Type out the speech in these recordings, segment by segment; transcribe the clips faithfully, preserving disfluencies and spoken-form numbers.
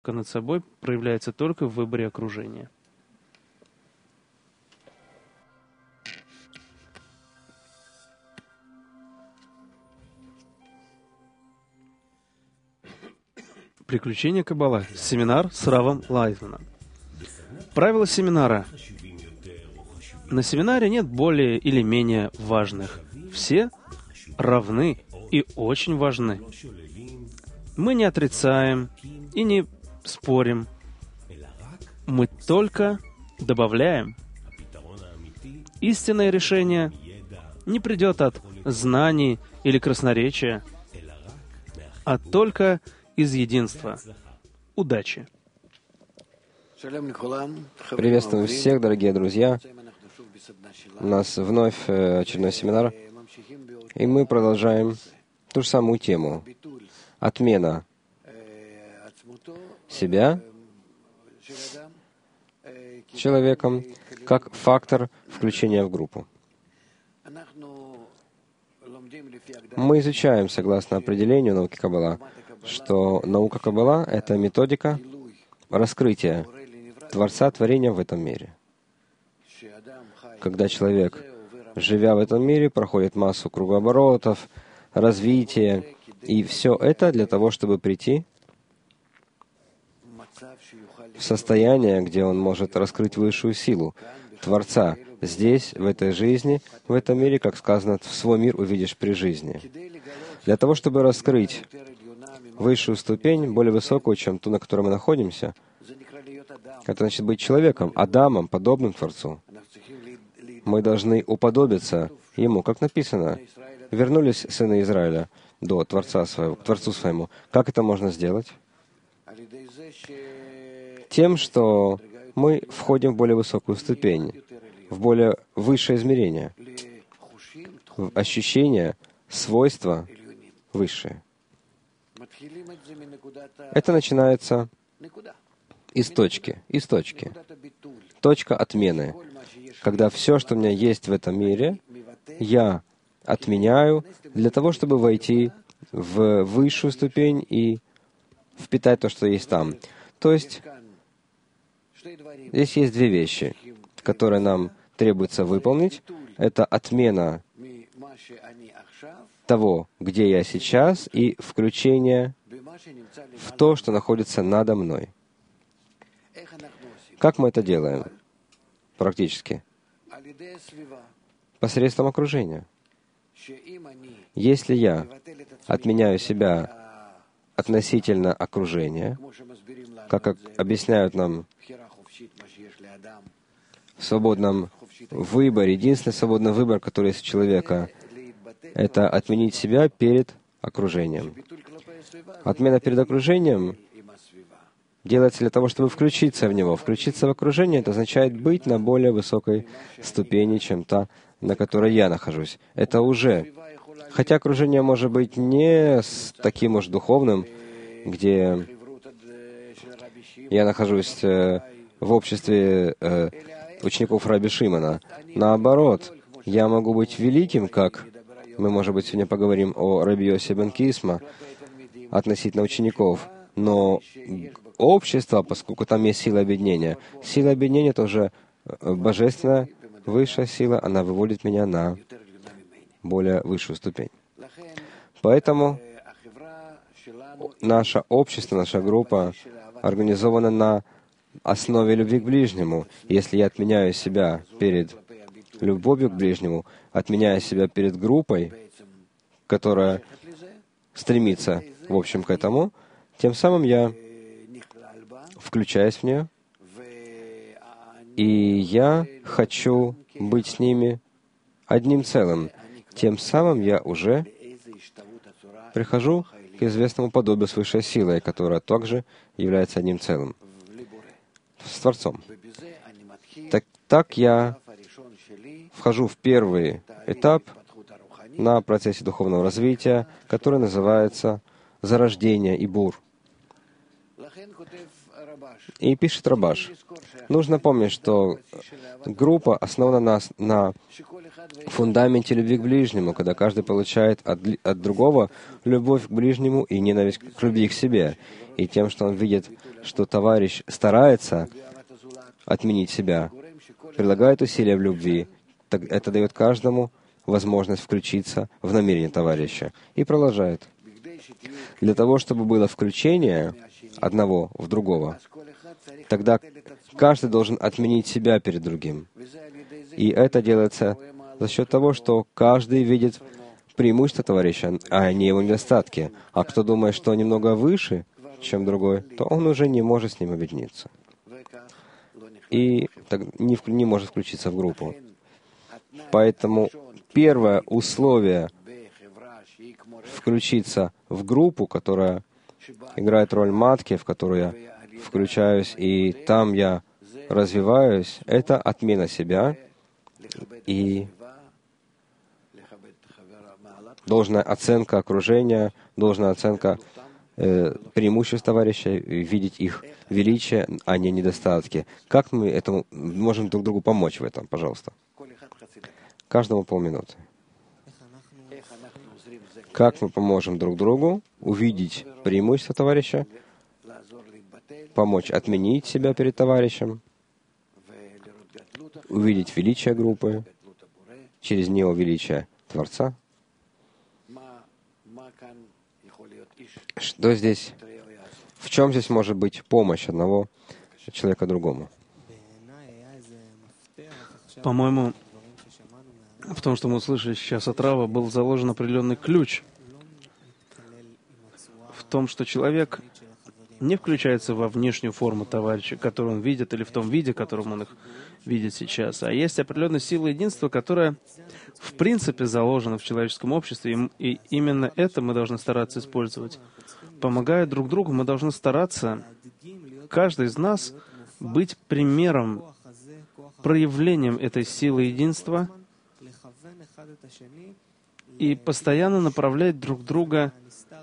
над собой проявляется только в выборе окружения. Приключения Каббала. Семинар с Равом Лайтманом. Правила семинара. На семинаре нет более или менее важных. Все равны и очень важны. Мы не отрицаем и не спорим. Мы только добавляем. Истинное решение не придет от знаний или красноречия, а только из единства. Удачи! Приветствую всех, дорогие друзья. У нас вновь очередной семинар, и мы продолжаем ту же самую тему. Отмена себя человеком как фактор включения в группу. Мы изучаем, согласно определению науки Каббала, что наука Каббала — это методика раскрытия Творца творения в этом мире. Когда человек, живя в этом мире, проходит массу кругооборотов, развития, и все это для того, чтобы прийти в состояние, где он может раскрыть высшую силу Творца здесь, в этой жизни, в этом мире, как сказано, в свой мир увидишь при жизни. Для того, чтобы раскрыть высшую ступень, более высокую, чем ту, на которой мы находимся, это значит быть человеком, Адамом, подобным Творцу. Мы должны уподобиться Ему, как написано. Вернулись сыны Израиля до Творца своего, к Творцу своему. Как это можно сделать? Тем, что мы входим в более высокую ступень, в более высшее измерение, в ощущения, свойства высшие. Это начинается из точки, из точки. Точка отмены. Когда все, что у меня есть в этом мире, я отменяю для того, чтобы войти в высшую ступень и впитать то, что есть там. То есть, здесь есть две вещи, которые нам требуется выполнить. Это отмена того, где я сейчас, и включение в то, что находится надо мной. Как мы это делаем? Практически. Посредством окружения. Если я отменяю себя относительно окружения, как объясняют нам в свободном выборе, единственный свободный выбор, который есть у человека, это отменить себя перед окружением. Отмена перед окружением делается для того, чтобы включиться в него. Включиться в окружение — это означает быть на более высокой ступени, чем та, на которой я нахожусь. Это уже... Хотя окружение может быть не с таким уж духовным, где я нахожусь в обществе учеников Раби Шимона. Наоборот, я могу быть великим, как мы, может быть, сегодня поговорим о Раби Йоси бен Кисма относительно учеников, но общество, поскольку там есть сила объединения, сила объединения тоже божественная, высшая сила, она выводит меня на более высшую ступень. Поэтому наше общество, наша группа организована на основе любви к ближнему. Если я отменяю себя перед любовью к ближнему, отменяя себя перед группой, которая стремится, в общем, к этому, тем самым я включаюсь в нее, и я хочу быть с ними одним целым. Тем самым я уже прихожу к известному подобию с высшей силой, которая также является одним целым с Творцом. Так, так я вхожу в первый этап на процессе духовного развития, который называется зарождение и бур. И пишет Рабаш. Нужно помнить, что группа основана на, на фундаменте любви к ближнему, когда каждый получает от, от другого любовь к ближнему и ненависть к любви к себе. И тем, что он видит, что товарищ старается отменить себя, прилагает усилия в любви, так это дает каждому возможность включиться в намерение товарища. И продолжает. Для того, чтобы было включение одного в другого, тогда каждый должен отменить себя перед другим. И это делается за счет того, что каждый видит преимущества товарища, а не его недостатки. А кто думает, что немного выше, чем другой, то он уже не может с ним объединиться. И так не, не может включиться в группу. Поэтому первое условие включиться в группу, которая играет роль матки, в которую я включаюсь, и там я развиваюсь, это отмена себя и должная оценка окружения, должная оценка э, преимуществ товарища, видеть их величие, а не недостатки. Как мы этому можем друг другу помочь в этом, пожалуйста? Каждому полминуты. Как мы поможем друг другу увидеть преимущество товарища, помочь отменить себя перед товарищем, увидеть величие группы, через него величие Творца. Что здесь? В чем здесь может быть помощь одного человека другому? По-моему, в том, что мы услышали сейчас от Рава, был заложен определенный ключ в том, что человек не включается во внешнюю форму товарища, которую он видит, или в том виде, которым он их видит сейчас. А есть определенная сила единства, которая в принципе заложена в человеческом обществе, и именно это мы должны стараться использовать. Помогая друг другу, мы должны стараться, каждый из нас, быть примером, проявлением этой силы единства и постоянно направлять друг друга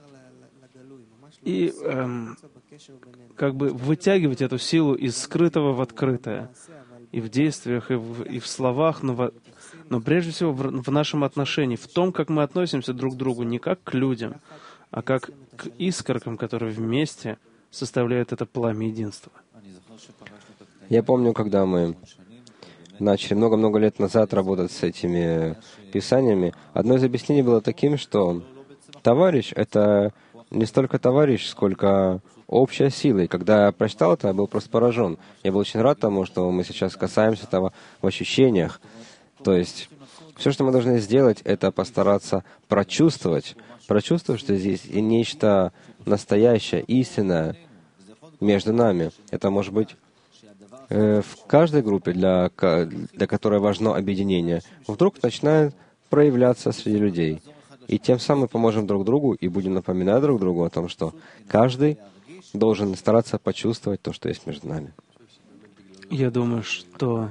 и эм, как бы вытягивать эту силу из скрытого в открытое. И в действиях, и в, и в словах, но, в, но прежде всего в, в нашем отношении, в том, как мы относимся друг к другу, не как к людям, а как к искоркам, которые вместе составляют это пламя единства. Я помню, когда мы начали много-много лет назад работать с этими писаниями, одно из объяснений было таким, что товарищ — это не столько товарищ, сколько общая сила. И когда я прочитал это, я был просто поражен. Я был очень рад тому, что мы сейчас касаемся этого в ощущениях. То есть все, что мы должны сделать, это постараться прочувствовать, прочувствовать, что здесь нечто настоящее, истинное между нами. Это может быть э, в каждой группе, для, для которой важно объединение, вдруг начинает проявляться среди людей. И тем самым мы поможем друг другу и будем напоминать друг другу о том, что каждый должен стараться почувствовать то, что есть между нами. Я думаю, что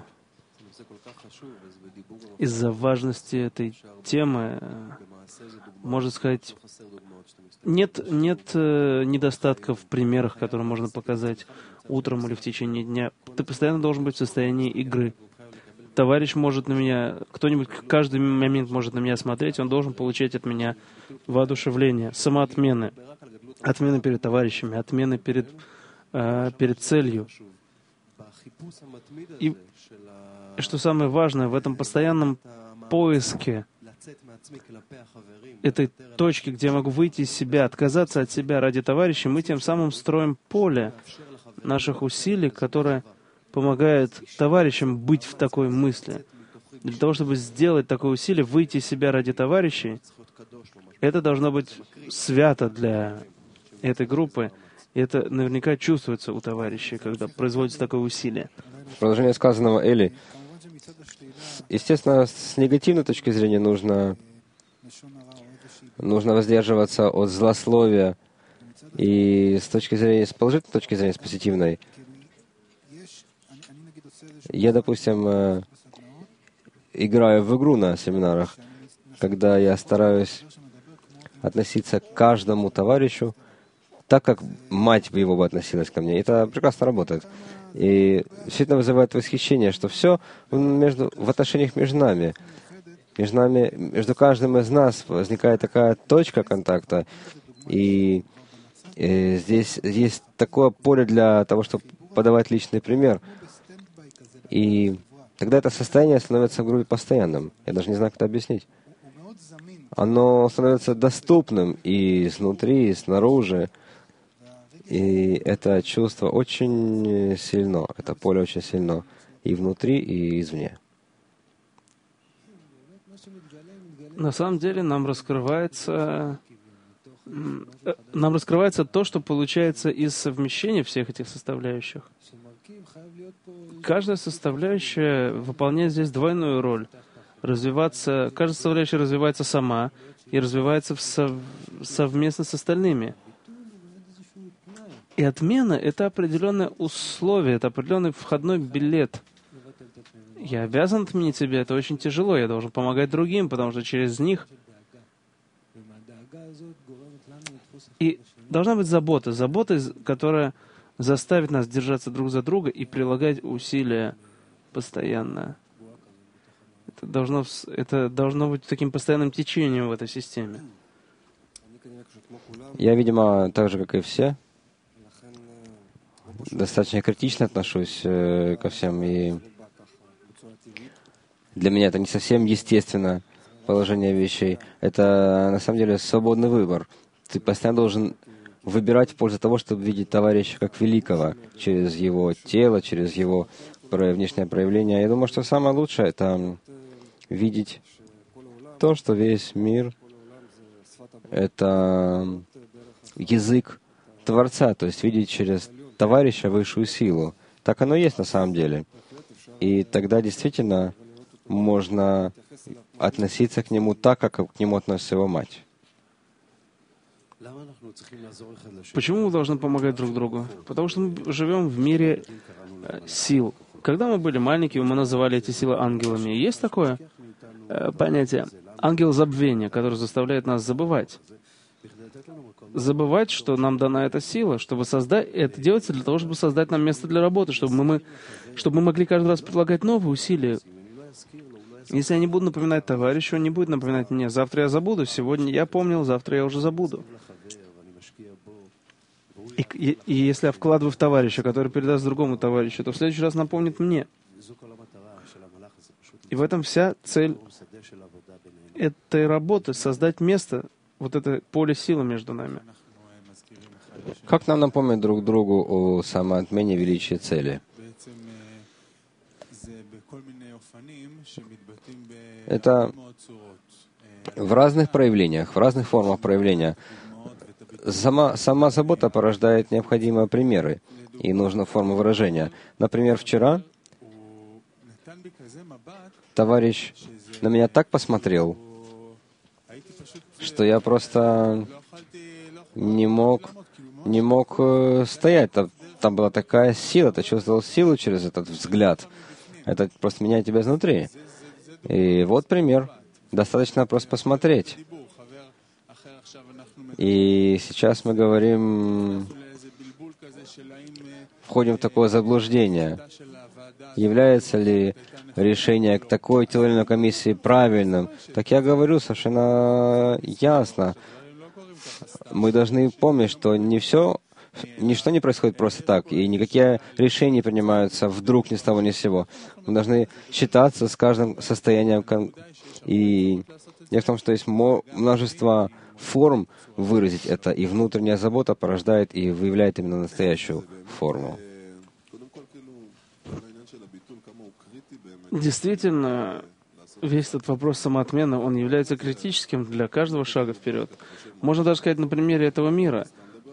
из-за важности этой темы, можно сказать, нет, нет э, недостатков в примерах, которые можно показать утром или в течение дня. Ты постоянно должен быть в состоянии игры. Товарищ может на меня, кто-нибудь каждый момент может на меня смотреть, он должен получать от меня воодушевление, самоотмены, отмены перед товарищами, отмены перед, э, перед целью. И что самое важное, в этом постоянном поиске этой точки, где я могу выйти из себя, отказаться от себя ради товарища, мы тем самым строим поле наших усилий, которое помогает товарищам быть в такой мысли. Для того, чтобы сделать такое усилие, выйти из себя ради товарищей, это должно быть свято для этой группы. И это наверняка чувствуется у товарищей, когда производится такое усилие. В продолжение сказанного Эли, естественно, с негативной точки зрения нужно, нужно воздерживаться от злословия. И с точки зрения, с положительной точки зрения, с позитивной, я, допустим, играю в игру на семинарах, когда я стараюсь относиться к каждому товарищу так, как мать бы его бы относилась ко мне. Это прекрасно работает. И действительно вызывает восхищение, что все между, в отношениях между нами, между нами, между каждым из нас возникает такая точка контакта, и, и здесь есть такое поле для того, чтобы подавать личный пример. И тогда это состояние становится в группе постоянным. Я даже не знаю, как это объяснить. Оно становится доступным и изнутри, и снаружи. И это чувство очень сильно, это поле очень сильно и внутри, и извне. На самом деле нам раскрывается, нам раскрывается то, что получается из совмещения всех этих составляющих. Каждая составляющая выполняет здесь двойную роль. Развиваться, каждая составляющая развивается сама и развивается в сов, совместно с остальными. И отмена — это определенное условие, это определенный входной билет. Я обязан отменить себя, это очень тяжело, я должен помогать другим, потому что через них... И должна быть забота, забота, которая заставит нас держаться друг за друга и прилагать усилия постоянно. Это должно, это должно быть таким постоянным течением в этой системе. Я, видимо, так же, как и все, достаточно критично отношусь э, ко всем, и для меня это не совсем естественно положение вещей. Это, на самом деле, свободный выбор. Ты постоянно должен выбирать в пользу того, чтобы видеть товарища как великого, через его тело, через его внешнее проявление. Я думаю, что самое лучшее — это видеть то, что весь мир — это язык Творца, то есть видеть через товарища высшую силу. Так оно и есть на самом деле. И тогда действительно можно относиться к нему так, как к нему относится его мать. Почему мы должны помогать друг другу? Потому что мы живем в мире э, сил. Когда мы были маленькими, мы называли эти силы ангелами. Есть такое э, понятие ангел забвения, который заставляет нас забывать. Забывать, что нам дана эта сила, чтобы создать, это делается для того, чтобы создать нам место для работы, чтобы мы, чтобы мы могли каждый раз предлагать новые усилия. Если я не буду напоминать товарищу, он не будет напоминать мне. Завтра я забуду, сегодня я помнил, завтра я уже забуду. И, и, и если я вкладываю в товарища, который передаст другому товарищу, то в следующий раз напомнит мне. И в этом вся цель этой работы — создать место, вот это поле силы между нами. Как нам напомнить друг другу о самоотмене величия цели? Это в разных проявлениях, в разных формах проявления. Сама, сама забота порождает необходимые примеры, и нужна форма выражения. Например, вчера товарищ на меня так посмотрел, что я просто не мог, не мог э, стоять. Там, там была такая сила, ты чувствовал силу через этот взгляд. Это просто меняет тебя изнутри. И вот пример. Достаточно просто посмотреть. И сейчас мы говорим, входим в такое заблуждение. Является ли решение к такой или иной комиссии правильным? Так я говорю совершенно ясно. Мы должны помнить, что не все, ничто не происходит просто так, и никакие решения принимаются вдруг ни с того ни с сего. Мы должны считаться с каждым состоянием. И дело в том, что есть множество форм выразить это, и внутренняя забота порождает и выявляет именно настоящую форму. Действительно, весь этот вопрос самоотмены, он является критическим для каждого шага вперед. Можно даже сказать на примере этого мира.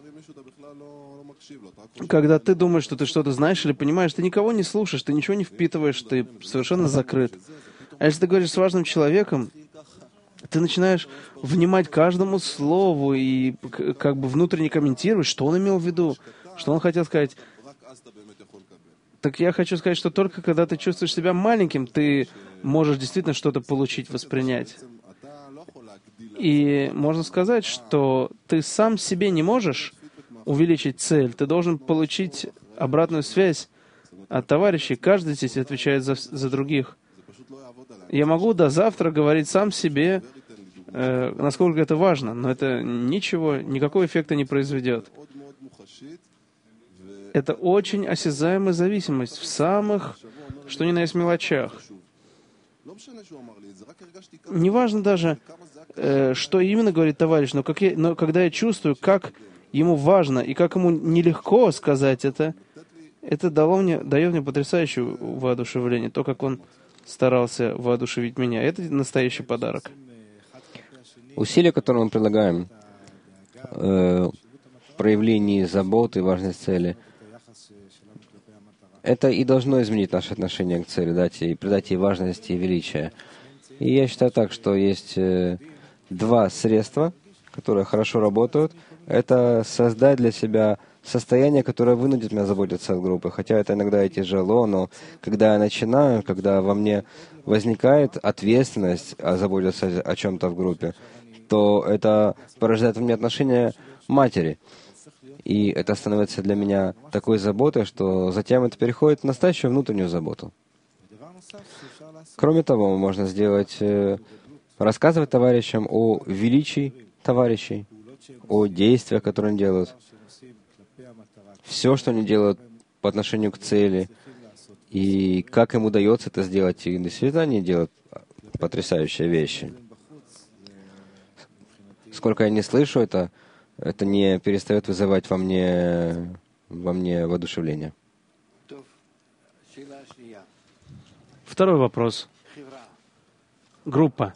Когда ты думаешь, что ты что-то знаешь или понимаешь, ты никого не слушаешь, ты ничего не впитываешь, ты совершенно закрыт. А если ты говоришь с важным человеком, ты начинаешь внимать каждому слову и как бы внутренне комментировать, что он имел в виду, что он хотел сказать. Так я хочу сказать, что только когда ты чувствуешь себя маленьким, ты можешь действительно что-то получить, воспринять. И можно сказать, что ты сам себе не можешь увеличить цель, ты должен получить обратную связь от товарищей. Каждый здесь отвечает за, за других. Я могу до завтра говорить сам себе, э, насколько это важно, но это ничего, никакого эффекта не произведет. Это очень осязаемая зависимость в самых, что ни на есть, мелочах. Неважно даже, э, что именно говорит товарищ, но, как я, но когда я чувствую, как ему важно и как ему нелегко сказать это, это дало мне, дает мне потрясающее воодушевление, то, как он старался воодушевить меня. Это настоящий подарок. Усилия, которые мы предлагаем э, в проявлении заботы и важной цели, это и должно изменить наше отношение к цели, дать ей, придать ей важности и величия. И я считаю так, что есть э, два средства, которые хорошо работают. Это создать для себя состояние, которое вынудит меня заботиться о группе. Хотя это иногда и тяжело, но когда я начинаю, когда во мне возникает ответственность заботиться о чем-то в группе, то это порождает во мне отношение матери. И это становится для меня такой заботой, что затем это переходит в настоящую внутреннюю заботу. Кроме того, можно сделать, рассказывать товарищам о величии товарищей, о действиях, которые они делают, все, что они делают по отношению к цели, и как им удается это сделать. И действительно они делают потрясающие вещи. Сколько я не слышу это, это не перестает вызывать во мне, во мне воодушевление. Второй вопрос. Группа.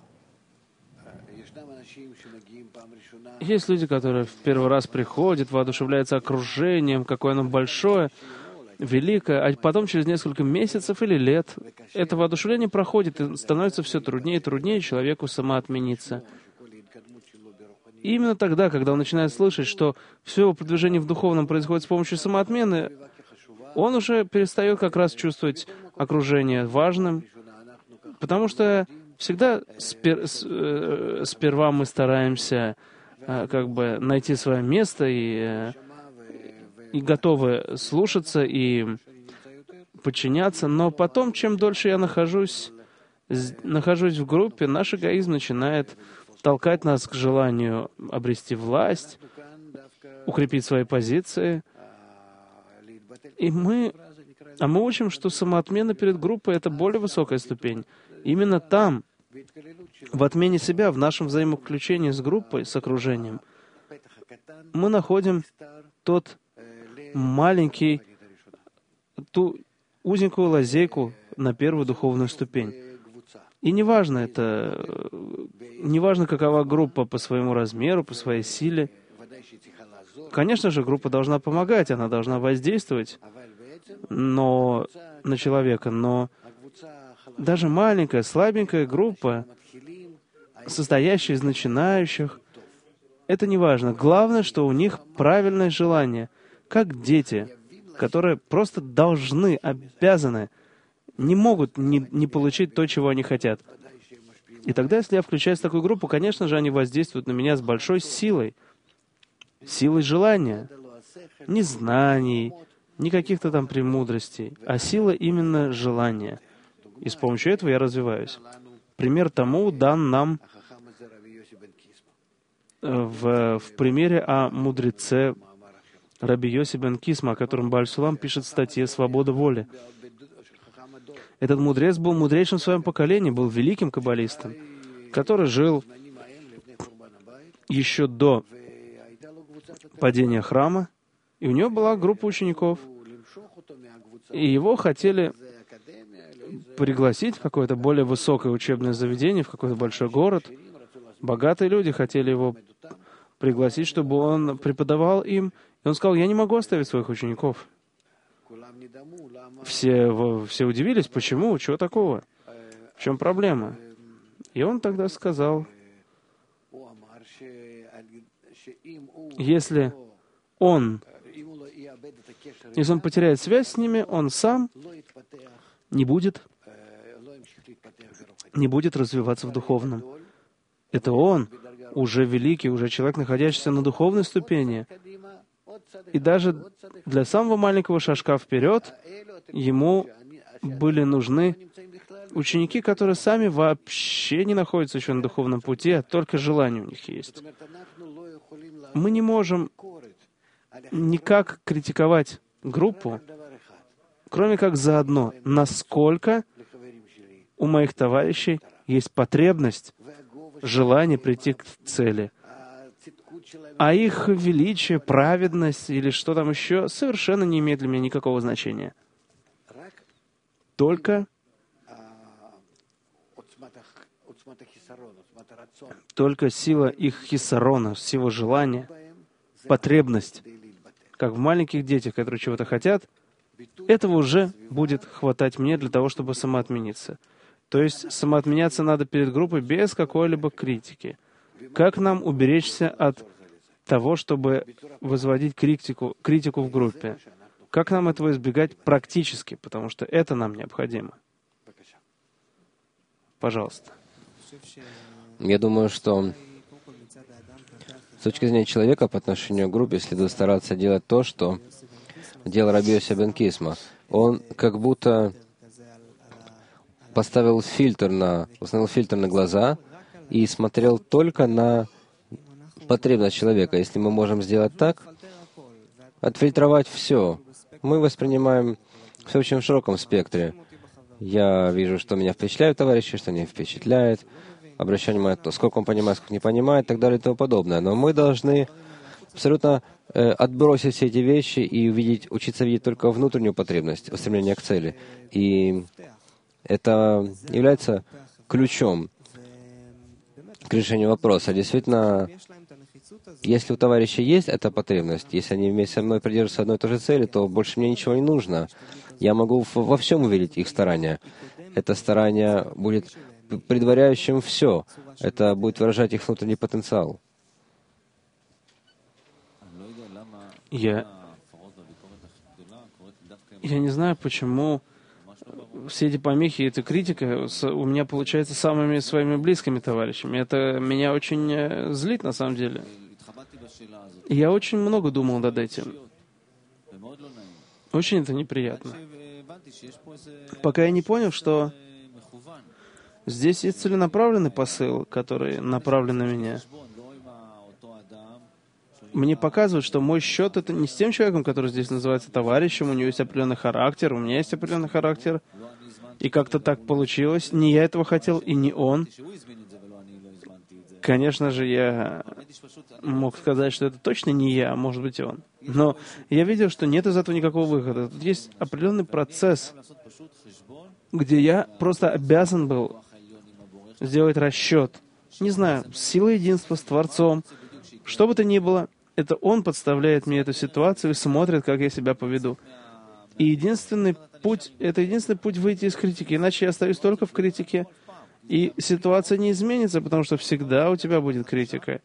Есть люди, которые в первый раз приходят, воодушевляются окружением, какое оно большое, великое, а потом через несколько месяцев или лет это воодушевление проходит, и становится все труднее и труднее человеку самоотмениться. И именно тогда, когда он начинает слышать, что все его продвижение в духовном происходит с помощью самоотмены, он уже перестает как раз чувствовать окружение важным, потому что всегда спер, э, сперва мы стараемся э, как бы найти свое место и, э, и готовы слушаться и подчиняться, но потом, чем дольше я нахожусь, нахожусь в группе, наш эгоизм начинает толкать нас к желанию обрести власть, укрепить свои позиции. И мы, а мы учим, что самоотмена перед группой — это более высокая ступень. Именно там, в отмене себя, в нашем взаимовключении с группой, с окружением, мы находим тот маленький, ту узенькую лазейку на первую духовную ступень. И неважно это, неважно, какова группа по своему размеру, по своей силе. Конечно же, группа должна помогать, она должна воздействовать но, на человека, но даже маленькая, слабенькая группа, состоящая из начинающих, это не важно. Главное, что у них правильное желание, как дети, которые просто должны, обязаны, не могут не, не получить то, чего они хотят. И тогда, если я включаюсь в такую группу, конечно же, они воздействуют на меня с большой силой, силой желания, не знаний, не каких-то там премудростей, а сила именно желания. И с помощью этого я развиваюсь. Пример тому дан нам в, в примере о мудреце Раби Йоси бен Кисма, о котором Бааль Сулам пишет в статье «Свобода воли». Этот мудрец был мудрейшим в своем поколении, был великим каббалистом, который жил еще до падения храма, и у него была группа учеников, и его хотели пригласить в какое-то более высокое учебное заведение, в какой-то большой город. Богатые люди хотели его пригласить, чтобы он преподавал им. И он сказал: «Я не могу оставить своих учеников». Все, все удивились, почему, чего такого, в чем проблема. И он тогда сказал: если он, если он потеряет связь с ними, он сам не будет, не будет развиваться в духовном. Это он, уже великий, уже человек, находящийся на духовной ступени. И даже для самого маленького шажка вперед ему были нужны ученики, которые сами вообще не находятся еще на духовном пути, а только желание у них есть. Мы не можем никак критиковать группу, кроме как заодно, насколько у моих товарищей есть потребность, желание прийти к цели. А их величие, праведность или что там еще совершенно не имеет для меня никакого значения. Только, только сила их хисарона, сила желания, потребность, как в маленьких детях, которые чего-то хотят, этого уже будет хватать мне для того, чтобы самоотмениться. То есть самоотменяться надо перед группой без какой-либо критики. Как нам уберечься от того, чтобы возводить критику, критику в группе? Как нам этого избегать практически? Потому что это нам необходимо. Пожалуйста. Я думаю, что с точки зрения человека по отношению к группе следует стараться делать то, что делал Раби Йоси бен Кисма. Он как будто поставил фильтр на, установил фильтр на глаза и смотрел только на потребность человека. Если мы можем сделать так, отфильтровать все, мы воспринимаем все в очень широком спектре. Я вижу, что меня впечатляют товарищи, что не впечатляет. Обращаю внимание на то, сколько он понимает, сколько не понимает, и так далее и тому подобное. Но мы должны абсолютно э, отбросить все эти вещи и увидеть, учиться видеть только внутреннюю потребность, устремление к цели. И это является ключом к решению вопроса. Действительно, если у товарищей есть эта потребность, если они вместе со мной придерживаются одной и той же цели, то больше мне ничего не нужно. Я могу во всем увидеть их старания. Это старание будет предваряющим все. Это будет выражать их внутренний потенциал. Я, я не знаю, почему все эти помехи, эта критика у меня получается самыми своими близкими товарищами. Это меня очень злит, на самом деле. Я очень много думал над этим. Очень это неприятно. Пока я не понял, что здесь есть целенаправленный посыл, который направлен на меня. Мне показывают, что мой счет — это не с тем человеком, который здесь называется товарищем, у него есть определенный характер, у меня есть определенный характер, и как-то так получилось. Не я этого хотел, и не он. Конечно же, я мог сказать, что это точно не я, а может быть и он. Но я видел, что нет из этого никакого выхода. Тут есть определенный процесс, где я просто обязан был сделать расчет. Не знаю, с силой единства, с Творцом. Что бы то ни было, это Он подставляет мне эту ситуацию и смотрит, как я себя поведу. И единственный путь, это единственный путь выйти из критики, иначе я остаюсь только в критике, и ситуация не изменится, потому что всегда у тебя будет критика.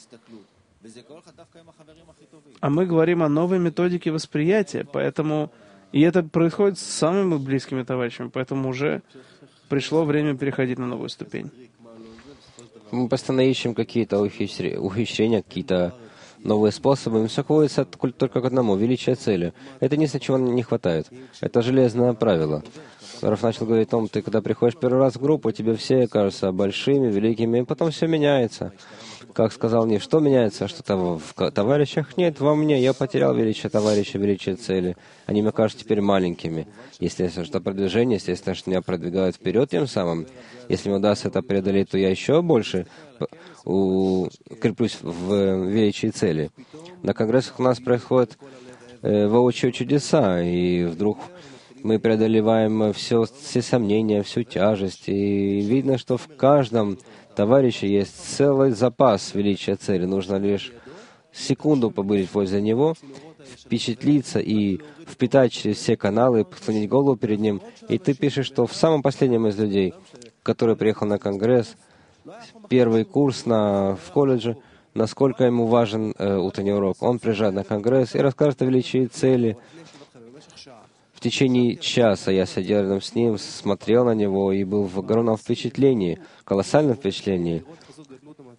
А мы говорим о новой методике восприятия, поэтому... И это происходит с самыми близкими товарищами, поэтому уже пришло время переходить на новую ступень. Мы постоянно ищем какие-то ухищрения, какие-то новые способы, и все сводится только к одному — величие цели. Это единственное, чего не хватает. Это железное правило. Раф начал говорить о том, ты когда приходишь первый раз в группу, тебе все кажутся большими, великими, и потом все меняется. Как сказал Нив, что меняется? Что-то в товарищах? Нет, во мне. Я потерял величие товарища, величие цели. Они мне кажутся теперь маленькими. Естественно, что продвижение, естественно, что меня продвигают вперед тем самым. Если мне удастся это преодолеть, то я еще больше укреплюсь в величии цели. На конгрессах у нас происходят э, воочию чудеса, и вдруг мы преодолеваем все, все сомнения, всю тяжесть, и видно, что в каждом товарище есть целый запас величия цели. Нужно лишь секунду побыть возле него, впечатлиться и впитать через все каналы, склонить голову перед ним. И ты пишешь, что в самом последнем из людей, который приехал на конгресс, первый курс на, в колледже, насколько ему важен э, утренний урок. Он приезжает на конгресс и расскажет о величии цели. В течение часа я сидел рядом с ним, смотрел на него и был в огромном впечатлении, колоссальном впечатлении.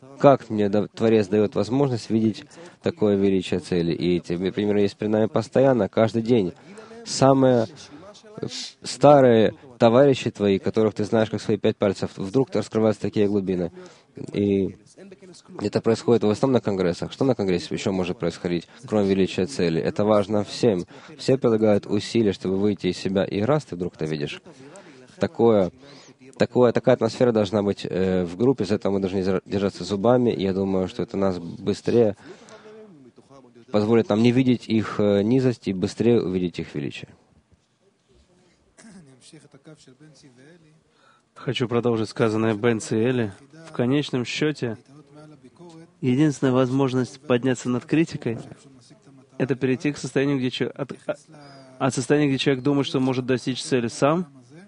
как мне Творец дает возможность видеть такое величие цели. И эти примеры есть при нами постоянно, каждый день. Самые старые товарищи твои, которых ты знаешь как свои пять пальцев, вдруг раскрываются такие глубины. И это происходит в основном на конгрессах. Что на конгрессе еще может происходить, кроме величия цели? Это важно всем. Все прилагают усилия, чтобы выйти из себя. И раз ты вдруг это видишь, такое, такое, такая атмосфера должна быть э, в группе, из-за этого мы должны держаться зубами. И я думаю, что это нас быстрее позволит нам не видеть их э, низость и быстрее увидеть их величие. Хочу продолжить сказанное Бенци и Эли. В конечном счете, единственная возможность подняться над критикой — это перейти к состоянию, где человек, от, от состояния, где человек думает, что может достичь цели сам,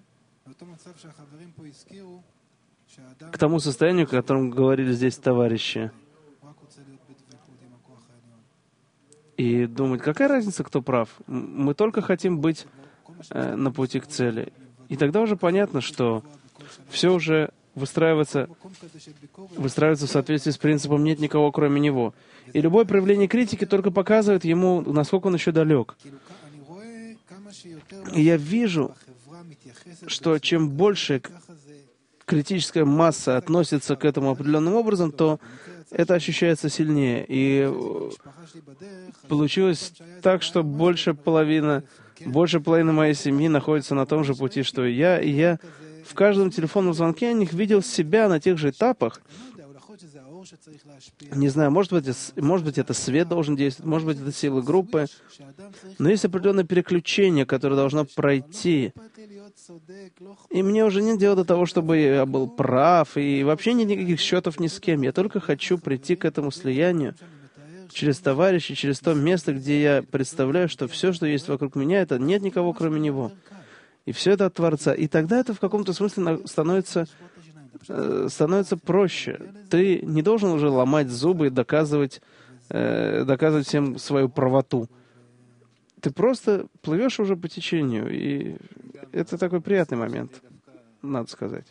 к тому состоянию, о котором говорили здесь товарищи. И думать, какая разница, кто прав? Мы только хотим быть э, на пути к цели. И тогда уже понятно, что все уже выстраивается, выстраивается в соответствии с принципом «нет никого, кроме него». И любое проявление критики только показывает ему, насколько он еще далек. И я вижу, что чем больше критическая масса относится к этому определенным образом, то это ощущается сильнее. И получилось так, что больше половины, больше половины моей семьи находится на том же пути, что и я. И я в каждом телефонном звонке о них видел себя на тех же этапах. Не знаю, может быть, может быть, это свет должен действовать, может быть, это силы группы. Но есть определенное переключение, которое должно пройти. И мне уже нет дела до того, чтобы я был прав, и вообще нет никаких счетов ни с кем. Я только хочу прийти к этому слиянию через товарищей, через то место, где я представляю, что все, что есть вокруг меня, это нет никого, кроме него. И все это от Творца. И тогда это в каком-то смысле становится, э, становится проще. Ты не должен уже ломать зубы и доказывать, э, доказывать всем свою правоту. Ты просто плывешь уже по течению, и это такой приятный момент, надо сказать.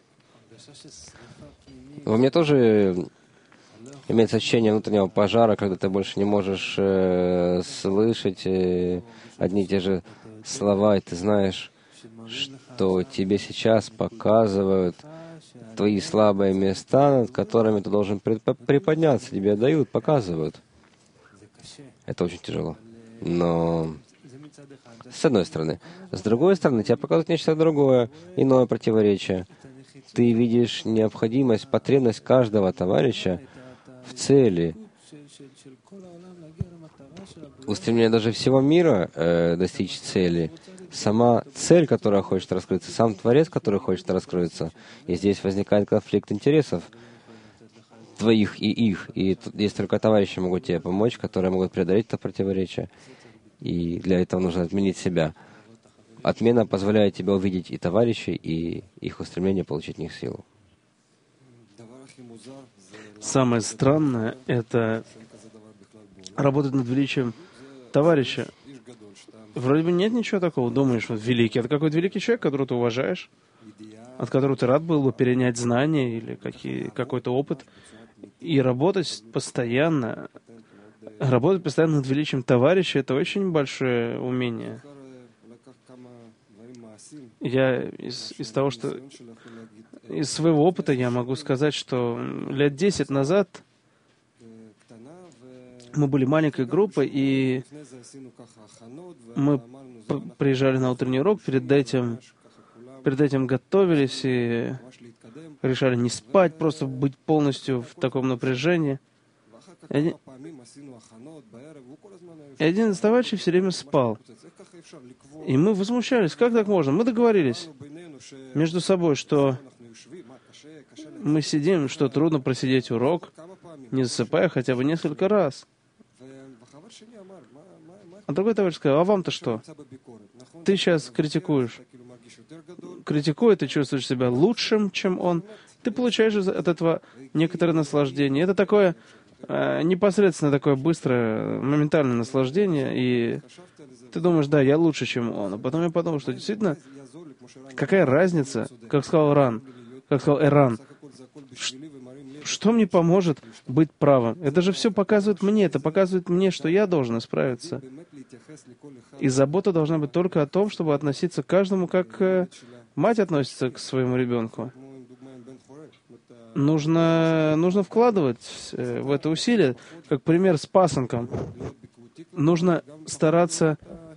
У меня тоже имеется ощущение внутреннего пожара, когда ты больше не можешь э, слышать э, одни и те же слова, и ты знаешь, что тебе сейчас показывают твои слабые места, над которыми ты должен приподняться. Тебе дают, показывают. Это очень тяжело. Но с одной стороны. С другой стороны, тебя показывают нечто другое, иное противоречие. Ты видишь необходимость, потребность каждого товарища в цели. Устремление даже всего мира э, достичь цели. Сама цель, которая хочет раскрыться, сам Творец, который хочет раскрыться. И здесь возникает конфликт интересов твоих и их. И здесь только товарищи могут тебе помочь, которые могут преодолеть это противоречие. И для этого нужно отменить себя. Отмена позволяет тебе увидеть и товарищей, и их устремление получить в них силу. Самое странное — это работать над величием товарища. Вроде бы нет ничего такого. Думаешь, вот великий — это какой-то великий человек, которого ты уважаешь, от которого ты рад был бы перенять знания или какие, какой-то опыт. И работать постоянно, работать постоянно над величием товарища — это очень большое умение. Я из, из того, что... Из своего опыта я могу сказать, что лет десять назад мы были маленькой группой, и мы приезжали на утренний урок, перед этим, перед этим готовились и решали не спать, просто быть полностью в таком напряжении. И один, и один из товарищей все время спал. И мы возмущались, как так можно? Мы договорились между собой, что мы сидим, что трудно просидеть урок, не засыпая хотя бы несколько раз. А другой товарищ сказал: а вам-то что? Ты сейчас критикуешь. Критикуя, ты чувствуешь себя лучшим, чем он. Ты получаешь от этого некоторое наслаждение. Это такое э, непосредственно такое быстрое, моментальное наслаждение. И ты думаешь, да, я лучше, чем он. А потом я подумал, что действительно, какая разница, как сказал Ран, как сказал Эран, что мне поможет быть правым? Это же все показывает мне, это показывает мне, что я должен исправиться. И забота должна быть только о том, чтобы относиться к каждому, как э, мать относится к своему ребенку. Нужно, нужно вкладывать э, в это усилие, как пример с пасынком. Нужно стараться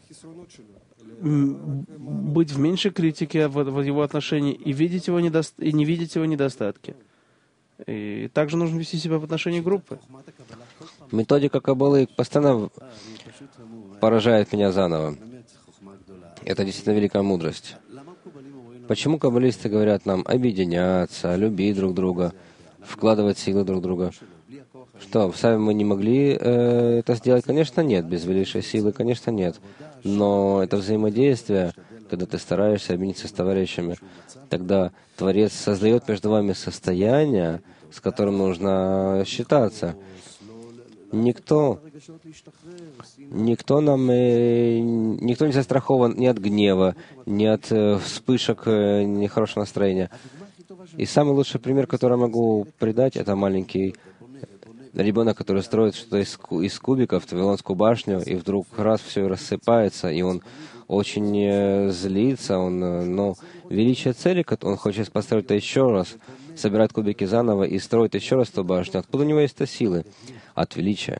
быть в меньшей критике в, в его отношении и, видеть его недо... и не видеть его недостатки. И также нужно вести себя в отношении группы. Методика Каббалы постоянно поражает меня заново. Это действительно великая мудрость. Почему каббалисты говорят нам объединяться, любить друг друга, вкладывать силы друг в друга? Что, сами мы не могли э, это сделать? Конечно, нет. Без величайшей силы, конечно, нет. Но это взаимодействие, когда ты стараешься объединиться с товарищами, тогда Творец создает между вами состояние, с которым нужно считаться. Никто, никто нам, э, никто не застрахован ни от гнева, ни от э, вспышек э, нехорошего настроения. И самый лучший пример, который я могу придать, это маленький ребенок, который строит что-то из, из кубиков, Вавилонскую башню, и вдруг раз все рассыпается, и он очень э, злится, он, э, но величие цели, он хочет построить это еще раз, собирает кубики заново и строит еще раз эту башню. Откуда у него есть-то силы? От величия.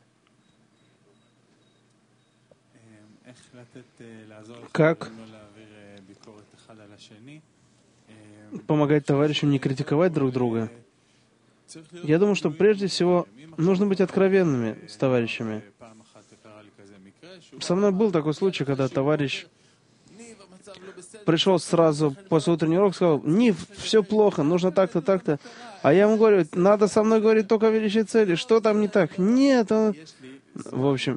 Как помогать товарищам не критиковать друг друга? Я думаю, что прежде всего нужно быть откровенными с товарищами. Со мной был такой случай, когда товарищ пришел сразу после утреннего урока, сказал: «Нив, все плохо, нужно так-то, так-то». А я ему говорю: надо со мной говорить только о величии цели. Что там не так? Нет, он... В общем,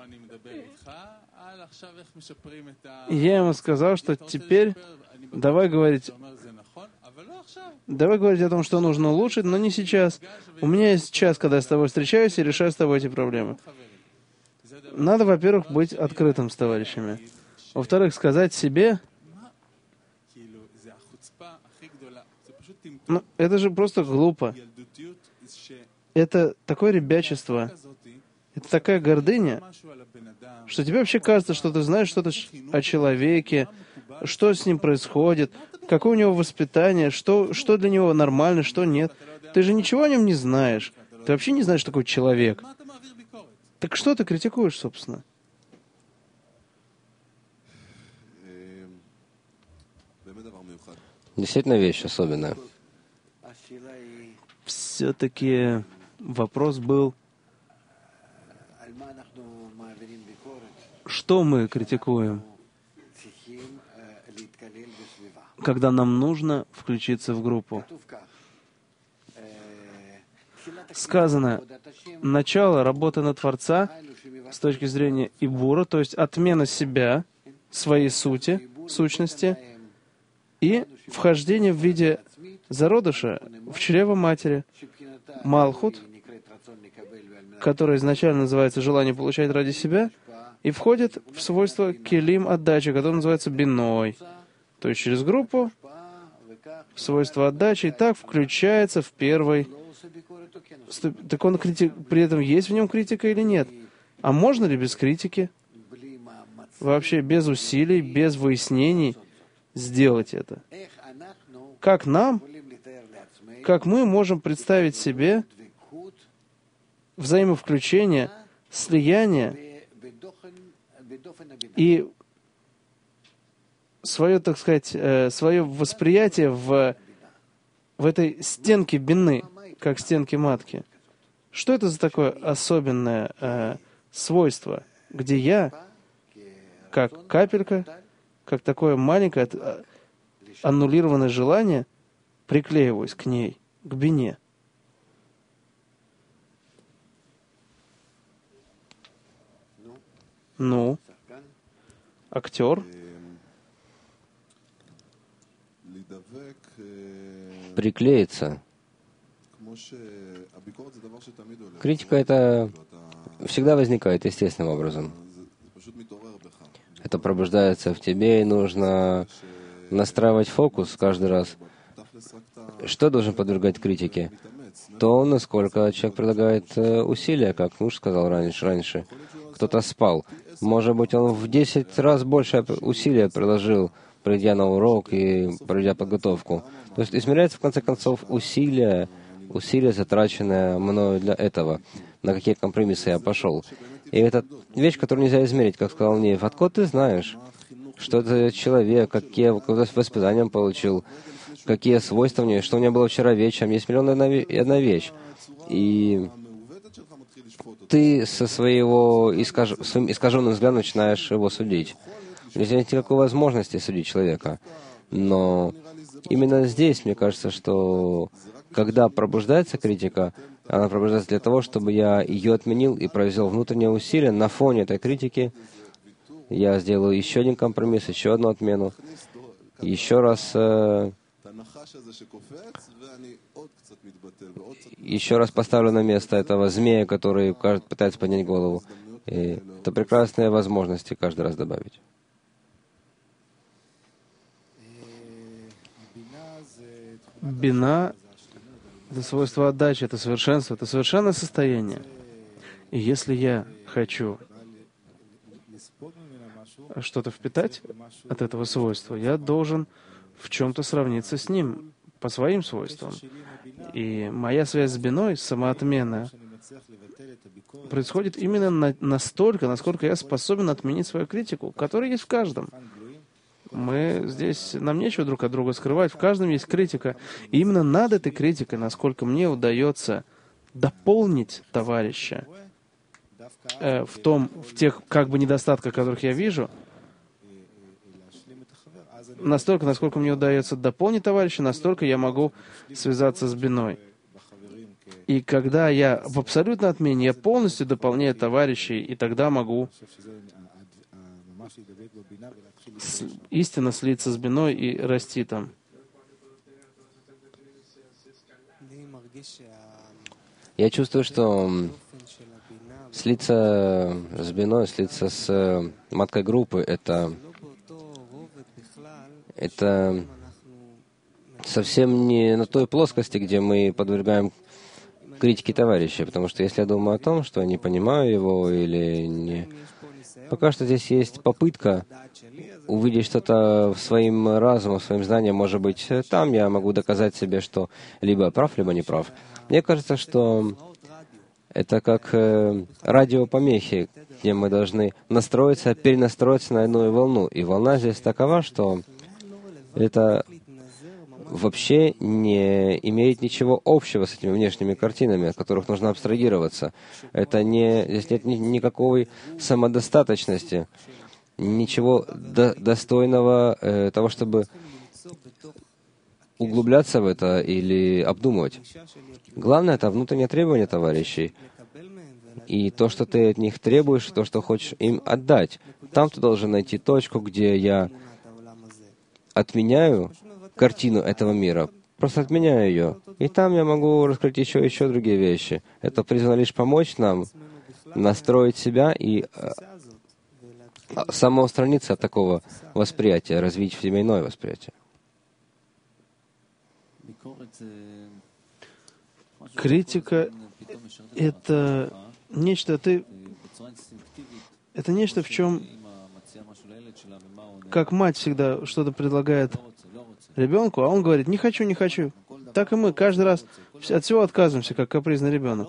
я ему сказал, что теперь давай говорить, давай говорить о том, что нужно улучшить, но не сейчас. У меня есть час, когда я с тобой встречаюсь и решаю с тобой эти проблемы. Надо, во-первых, быть открытым с товарищами. Во-вторых, сказать себе, ну, это же просто глупо. Это такое ребячество. Это такая гордыня, что тебе вообще кажется, что ты знаешь что-то о человеке, что с ним происходит, какое у него воспитание, что, что для него нормально, что нет. Ты же ничего о нем не знаешь. Ты вообще не знаешь, что такой человек. Так что ты критикуешь, собственно? Действительно вещь особенная. Все-таки вопрос был, что мы критикуем, когда нам нужно включиться в группу. Сказано, начало работы на Творца с точки зрения Ибура, то есть отмена себя, своей сути, сущности, и вхождение в виде зародыша в чрево матери, Малхут, которое изначально называется желание получать ради себя, и входит в свойство келим отдачи, которое называется биной, то есть через группу, свойство отдачи, и так включается в первый. Так он крити... при этом есть в нем критика или нет? А можно ли без критики? Вообще без усилий, без выяснений сделать это? Как нам, как мы можем представить себе взаимовключение, слияние и свое, так сказать, свое восприятие в, в этой стенке бины, как стенки матки? Что это за такое особенное э, свойство, где я, как капелька, как такое маленькое э, аннулированное желание, приклеиваюсь к ней, к бине? Ну, актер приклеится. Критика это всегда возникает естественным образом. Это пробуждается в тебе, и нужно настраивать фокус каждый раз. Что должен подвергать критике? то, насколько человек прилагает усилия, как Нуш сказал раньше, раньше. Кто-то спал. Может быть, он в десять раз больше усилия приложил, придя на урок и пройдя подготовку. То есть измеряется, в конце концов, усилия, усилия, затраченные мною для этого, на какие компромиссы я пошел. И это вещь, которую нельзя измерить, как сказал Неев. Откуда ты знаешь, что это человек, какие воспитания он получил, какие свойства у него, что у него было вчера вечером. Есть миллион и одна вещь. И ты со своего искаж... своим искаженным взглядом начинаешь его судить. Здесь нет никакой возможности судить человека. Но именно здесь, мне кажется, что когда пробуждается критика, она пробуждается для того, чтобы я ее отменил и произвел внутреннее усилие. На фоне этой критики я сделаю еще один компромисс, еще одну отмену, еще раз, э, еще раз поставлю на место этого змея, который пытается поднять голову. И это прекрасные возможности каждый раз добавить. Бина — это свойство отдачи, это совершенство, это совершенное состояние. И если я хочу что-то впитать от этого свойства, я должен в чем-то сравниться с ним по своим свойствам. И моя связь с биной, самоотмена, происходит именно на, настолько, насколько я способен отменить свою критику, которая есть в каждом. Мы здесь, нам нечего друг от друга скрывать, в каждом есть критика. И именно над этой критикой, насколько мне удается дополнить товарища э, в том, в тех как бы недостатках, которых я вижу, настолько, насколько мне удается дополнить товарища, настолько я могу связаться с биной. И когда я в абсолютной отмене, я полностью дополняю товарищей, и тогда могу с, истинно слиться с биной и расти там. Я чувствую, что слиться с биной, слиться с маткой группы, это, это совсем не на той плоскости, где мы подвергаем критике товарища, потому что если я думаю о том, что я не понимаю его или не... Пока что здесь есть попытка увидеть что-то своим разумом, своим знанием, может быть, там я могу доказать себе, что либо прав, либо не прав. Мне кажется, что это как э, радиопомехи, где мы должны настроиться, перенастроиться на иную волну. И волна здесь такова, что это вообще не имеет ничего общего с этими внешними картинами, от которых нужно абстрагироваться. Это не, здесь нет ни, никакой самодостаточности, ничего до, достойного э, того, чтобы углубляться в это или обдумывать. Главное — это внутреннее требование товарищей. И то, что ты от них требуешь, то, что хочешь им отдать. Там ты должен найти точку, где я отменяю картину этого мира, просто отменяю ее. И там я могу раскрыть еще и еще другие вещи. Это призвано лишь помочь нам настроить себя и э, самоустраниться от такого восприятия, развить в себе иное восприятие. Критика — это нечто, ты, это нечто, в чем, как мать всегда что-то предлагает ребенку, а он говорит: не хочу, не хочу. Так и мы каждый раз от всего отказываемся, как капризный ребенок.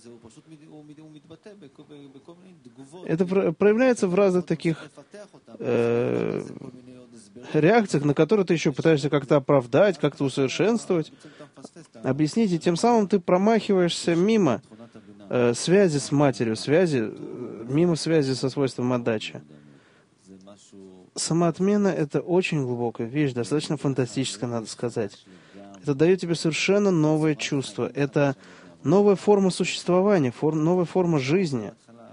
Это проявляется в разных таких э, реакциях, на которые ты еще пытаешься как-то оправдать, как-то усовершенствовать, объяснить, и тем самым ты промахиваешься мимо э, связи с матерью, связи, э, мимо связи со свойством отдачи. Самоотмена — это очень глубокая вещь, достаточно фантастическая, надо сказать. Это дает тебе совершенно новое чувство. Это новая форма существования, форм, новая форма жизни.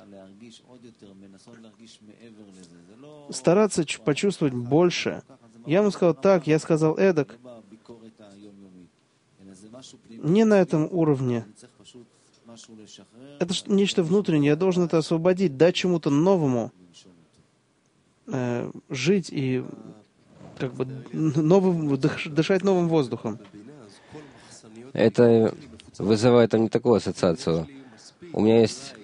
Стараться почувствовать больше. Я вам сказал так, я сказал эдак. Не на этом уровне. Это нечто внутреннее. Я должен это освободить, дать чему-то новому. Жить и как бы новым, дышать новым воздухом. Это вызывает там не такую ассоциацию. У меня есть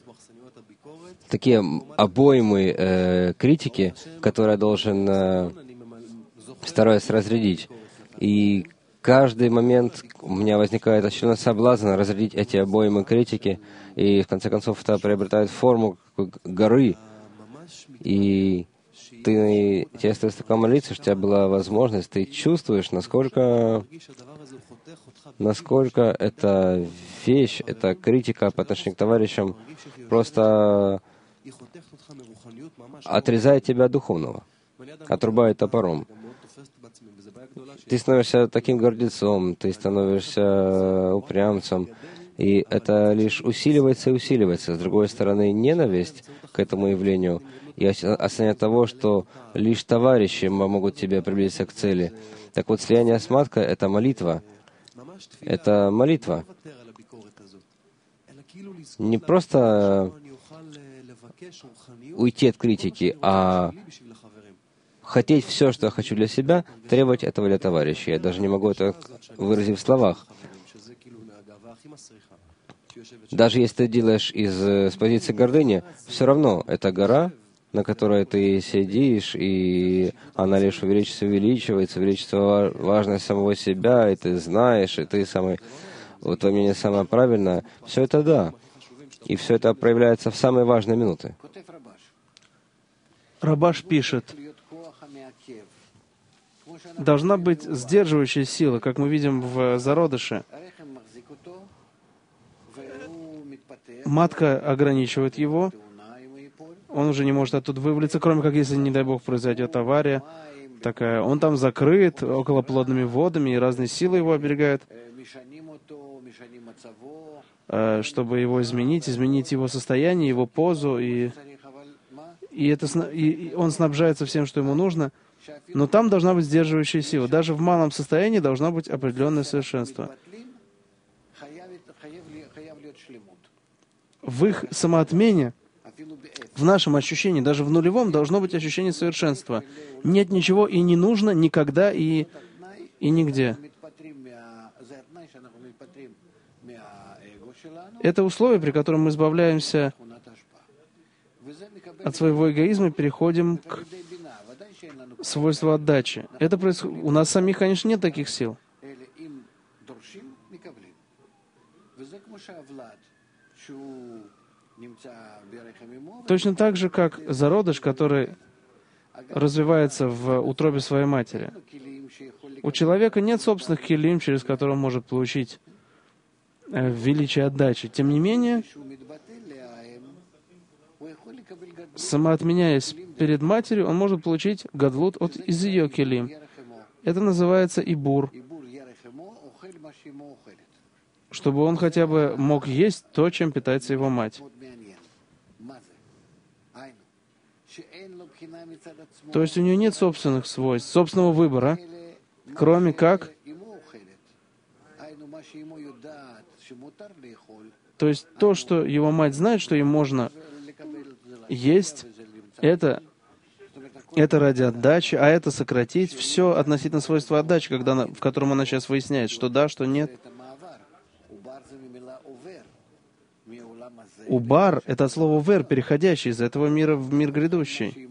такие обоймы э, критики, которые я должен э, стараюсь разрядить. И каждый момент у меня возникает очередной соблазн разрядить эти обоймы критики, и в конце концов это приобретает форму горы. И ты, тебе остается только молиться, что у тебя была возможность, ты чувствуешь, насколько, насколько эта вещь, эта критика по отношению к товарищам просто отрезает тебя от духовного, отрубает топором. Ты становишься таким гордецом, ты становишься упрямцем, и это лишь усиливается и усиливается. С другой стороны, ненависть к этому явлению и осознание того, что лишь товарищи могут тебя приблизиться к цели. Так вот, слияние с маткой — это молитва. Это молитва. Не просто уйти от критики, а хотеть все, что я хочу для себя, требовать этого для товарища. Я даже не могу это выразить в словах. Даже если ты делаешь из с позиции гордыни, все равно это гора, на которой ты сидишь, и она лишь увеличивается, увеличивается, увеличивается важность самого себя, и ты знаешь, и ты самый, вот твое мнение самое правильное. Все это да. И все это проявляется в самые важные минуты. Рабаш пишет: должна быть сдерживающая сила, как мы видим в зародыше. Матка ограничивает его, он уже не может оттуда вывалиться, кроме как если, не дай Бог, произойдет авария такая. Он там закрыт околоплодными водами, и разные силы его оберегают, чтобы его изменить, изменить его состояние, его позу, и, и, это, и он снабжается всем, что ему нужно. Но там должна быть сдерживающая сила. Даже в малом состоянии должно быть определенное совершенство. В их самоотмене, в нашем ощущении, даже в нулевом, должно быть ощущение совершенства. Нет ничего и не нужно никогда и, и нигде. Это условие, при котором мы избавляемся от своего эгоизма и переходим к свойству отдачи. Это происходит... У нас самих, конечно, нет таких сил. Точно так же, как зародыш, который развивается в утробе своей матери. У человека нет собственных килим, через которые он может получить величие отдачи. Тем не менее, самоотменяясь перед матерью, он может получить гадлут от, из ее килим. Это называется ибур, чтобы он хотя бы мог есть то, чем питается его мать. То есть у нее нет собственных свойств, собственного выбора, кроме как... То есть то, что его мать знает, что им можно есть, это, это ради отдачи, а это сократить, все относительно свойства отдачи, когда она, в котором она сейчас выясняет, что да, что нет. Убар — это от слова вер, переходящий из этого мира в мир грядущий.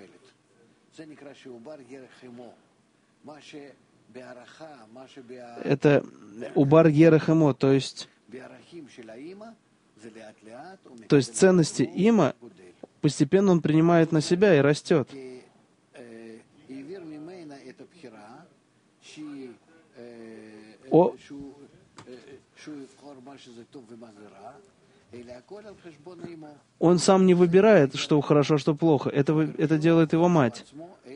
Это убар ерахемо, то есть, то есть ценности има постепенно он принимает на себя и растет. О, он сам не выбирает, что хорошо, что плохо. Это, это делает его мать.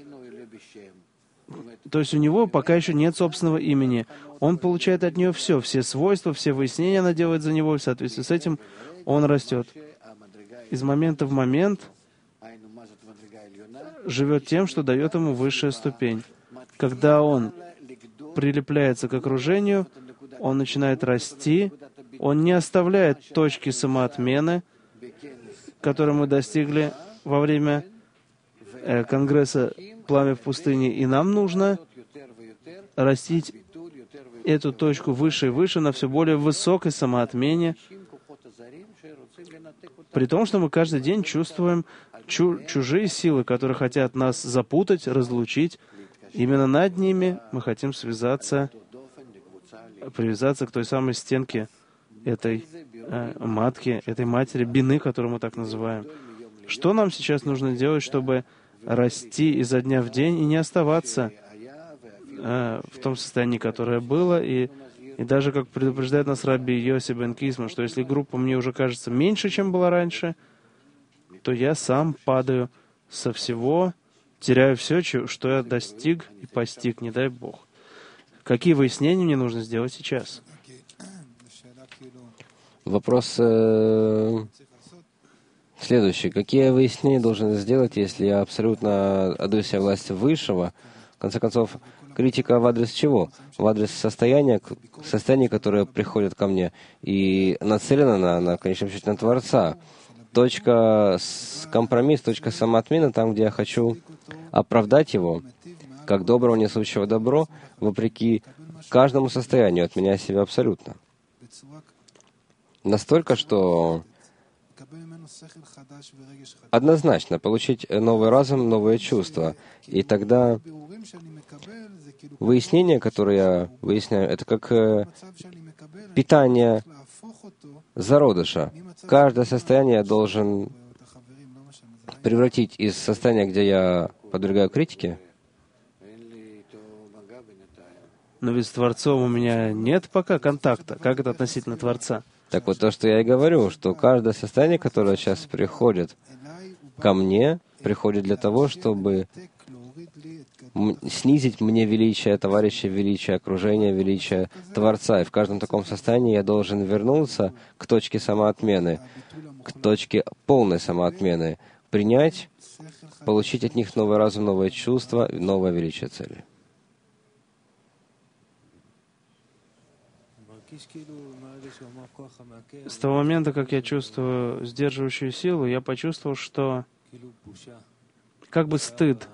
То есть у него пока еще нет собственного имени. Он получает от нее все, все свойства, все выяснения она делает за него, и в соответствии с этим он растет. Из момента в момент живет тем, что дает ему высшая ступень. Когда он прилепляется к окружению, он начинает расти, он не оставляет точки самоотмены, которые мы достигли во время э, Конгресса «Пламя в пустыне», и нам нужно растить эту точку выше и выше на все более высокой самоотмене, при том, что мы каждый день чувствуем чу- чужие силы, которые хотят нас запутать, разлучить. Именно над ними мы хотим связаться, привязаться к той самой стенке этой э, матки, этой матери, бины, которую мы так называем. Что нам сейчас нужно делать, чтобы расти изо дня в день и не оставаться э, в том состоянии, которое было, и И даже, как предупреждает нас Рабби Йоси бен Кисман, что если группа мне уже кажется меньше, чем была раньше, то я сам падаю со всего, теряю все, что я достиг и постиг, не дай Бог. Какие выяснения мне нужно сделать сейчас? Вопрос э, следующий. Какие выяснения должен сделать, если я абсолютно отдаю себе власть Высшего? В конце концов, критика в адрес чего? В адрес состояния, состояния, которое приходит ко мне, и нацелена на, на в конечном счете, на Творца. Точка компромисс, точка самоотмена, там, где я хочу оправдать его, как доброго, несущего добро, вопреки каждому состоянию, от меня себя абсолютно. Настолько, что однозначно получить новый разум, новые чувства. И тогда выяснение, которое я выясняю, это как э, питание зародыша. Каждое состояние я должен превратить из состояния, где я подвергаю критике. Но ведь с Творцом у меня нет пока контакта. Как это относительно Творца? Так вот, то, что я и говорю, что каждое состояние, которое сейчас приходит ко мне, приходит для того, чтобы снизить мне величие товарища, величие окружения, величие Творца. И в каждом таком состоянии я должен вернуться к точке самоотмены, к точке полной самоотмены, принять, получить от них новый разум, новые чувства, новое величие цели. С того момента, как я чувствую сдерживающую силу, я почувствовал, что как бы стыд.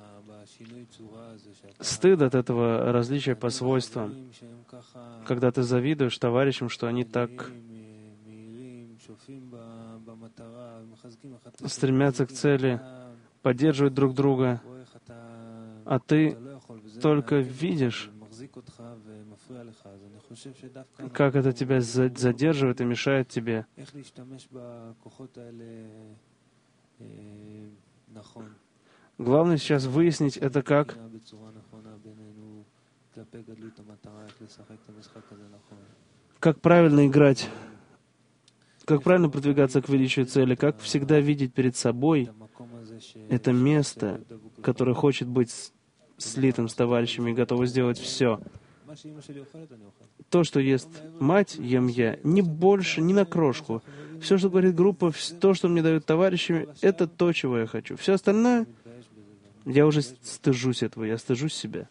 Стыд от этого различия по свойствам. Когда ты завидуешь товарищам, что они так стремятся к цели, поддерживают друг друга, а ты только видишь, как это тебя задерживает и мешает тебе. Главное сейчас выяснить это как как правильно играть, как правильно продвигаться к величию цели, как всегда видеть перед собой это место, которое хочет быть слитым с товарищами и готово сделать все. То, что ест мать, ем я, не больше, ни на крошку. Все, что говорит группа, то, что мне дают товарищи, это то, чего я хочу. Все остальное, я уже стыжусь этого, я стыжусь себя.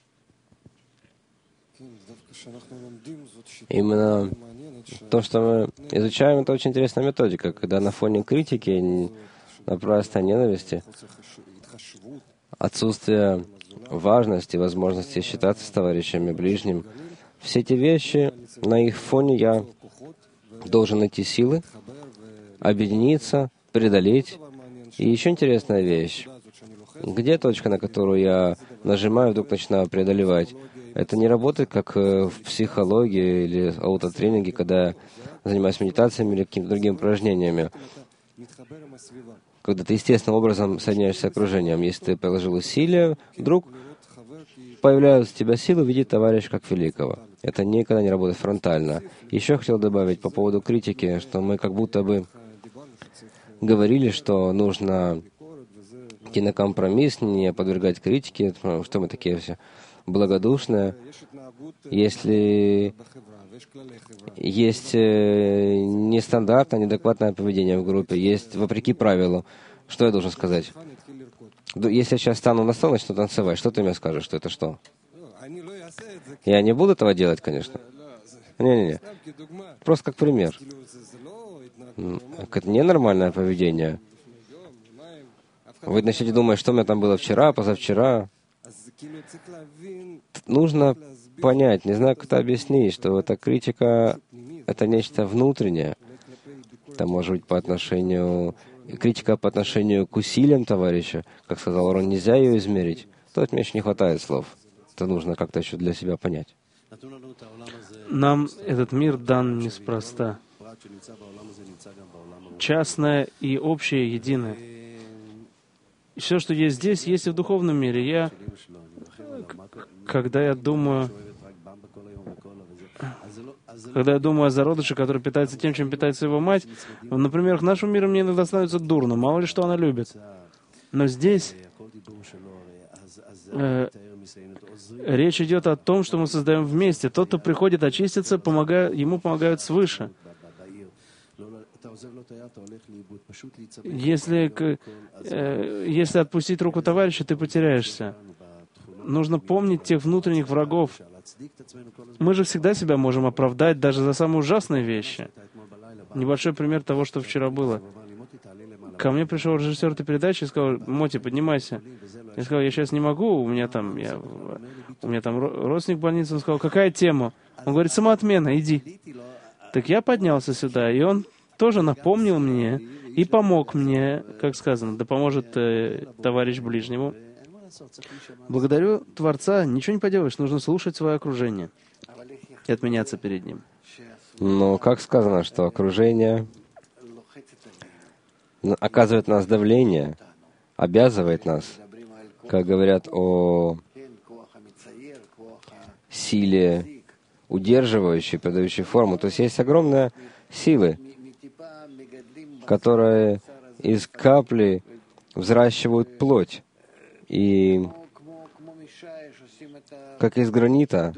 Именно то, что мы изучаем, это очень интересная методика, когда на фоне критики, напрасной ненависти, отсутствие важности, возможности считаться с товарищами, ближним, все эти вещи, на их фоне я должен найти силы, объединиться, преодолеть. И еще интересная вещь. Где точка, на которую я нажимаю, вдруг начинаю преодолевать? Это не работает, как в психологии или аутотренинге, когда я занимаюсь медитациями или какими-то другими упражнениями. Когда ты естественным образом соединяешься с окружением. Если ты приложил усилия, вдруг появляются у тебя силы видеть товарища как великого. Это никогда не работает фронтально. Еще хотел добавить по поводу критики, что мы как будто бы говорили, что нужно идти на компромисс, не подвергать критике, что мы такие все благодушные. Если есть нестандартное, неадекватное поведение в группе, есть вопреки правилу, что я должен сказать? Если я сейчас стану на стол, начну танцевать, что ты мне скажешь, что это что? Я не буду этого делать, конечно. Не-не-не. Просто как пример. Это ненормальное поведение. Вы начнете думать, что у меня там было вчера, позавчера. Нужно понять, не знаю, как это объяснить, что эта критика — это нечто внутреннее. Это может быть по отношению... Критика по отношению к усилиям товарища. Как сказал Рон, нельзя ее измерить. Тут мне еще не хватает слов. Это нужно как-то еще для себя понять. Нам этот мир дан неспроста. Частное и общее единое. Все, что есть здесь, есть и в духовном мире. Я, когда я думаю, когда я думаю о зародыше, который питается тем, чем питается его мать, например, к нашему миру мне иногда становится дурно, мало ли что она любит. Но здесь э, речь идет о том, что мы создаем вместе. Тот, кто приходит очиститься, помогает, ему помогают свыше. Если, э, если отпустить руку товарища, ты потеряешься. Нужно помнить тех внутренних врагов. Мы же всегда себя можем оправдать даже за самые ужасные вещи. Небольшой пример того, что вчера было. Ко мне пришел режиссер этой передачи и сказал: «Моти, поднимайся». Я сказал: «Я сейчас не могу, у меня там, я, у меня там родственник в больнице». Он сказал: «Какая тема?» Он говорит: «Самоотмена, иди». Так я поднялся сюда, и он тоже напомнил мне и помог мне, как сказано, да поможет э, товарищ ближнему. Благодарю Творца, ничего не поделаешь, нужно слушать свое окружение и отменяться перед ним. Но как сказано, что окружение оказывает на нас давление, обязывает нас, как говорят о силе, удерживающей, придающей форму. То есть есть огромные силы, которые из капли взращивают плоть. И как из гранита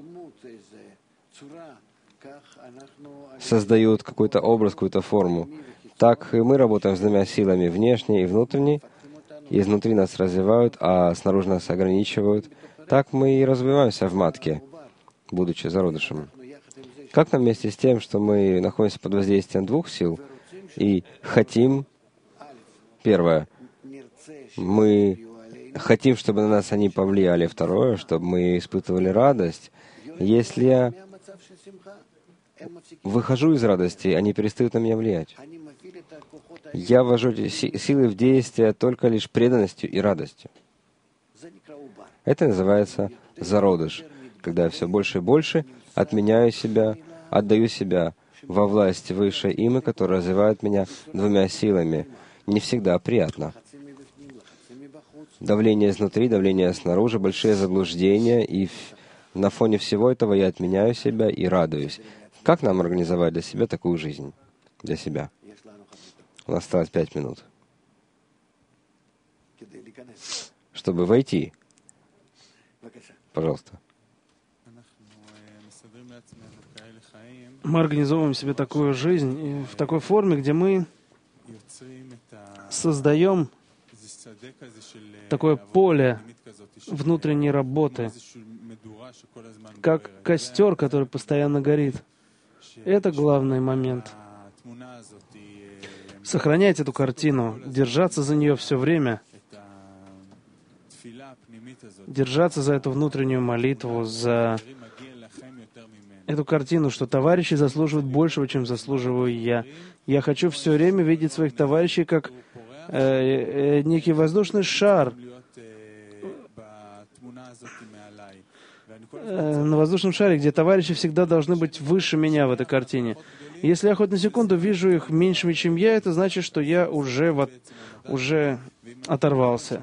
создают какой-то образ, какую-то форму, так и мы работаем с двумя силами, внешней и внутренней. Изнутри нас развивают, а снаружи нас ограничивают. Так мы и развиваемся в матке, будучи зародышем. Как нам вместе с тем, что мы находимся под воздействием двух сил и хотим, первое, мы хотим, чтобы на нас они повлияли, второе, чтобы мы испытывали радость. Если я выхожу из радости, они перестают на меня влиять. Я ввожу эти силы в действие только лишь преданностью и радостью. Это называется зародыш, когда я все больше и больше отменяю себя, отдаю себя во власть высшей имы, которая развивает меня двумя силами. Не всегда приятно. Давление изнутри, давление снаружи, большие заблуждения, и на фоне всего этого я отменяю себя и радуюсь. Как нам организовать для себя такую жизнь? Для себя. У нас осталось пять минут. Чтобы войти. Пожалуйста. Мы организовываем себе такую жизнь в такой форме, где мы создаем такое поле внутренней работы, как костер, который постоянно горит. Это главный момент. Сохранять эту картину, держаться за нее все время, держаться за эту внутреннюю молитву, за эту картину, что товарищи заслуживают большего, чем заслуживаю я. Я хочу все время видеть своих товарищей как э, э, некий воздушный шар э, на воздушном шаре, где товарищи всегда должны быть выше меня в этой картине. Если я хоть на секунду вижу их меньшими, чем я, это значит, что я уже, вот, уже оторвался.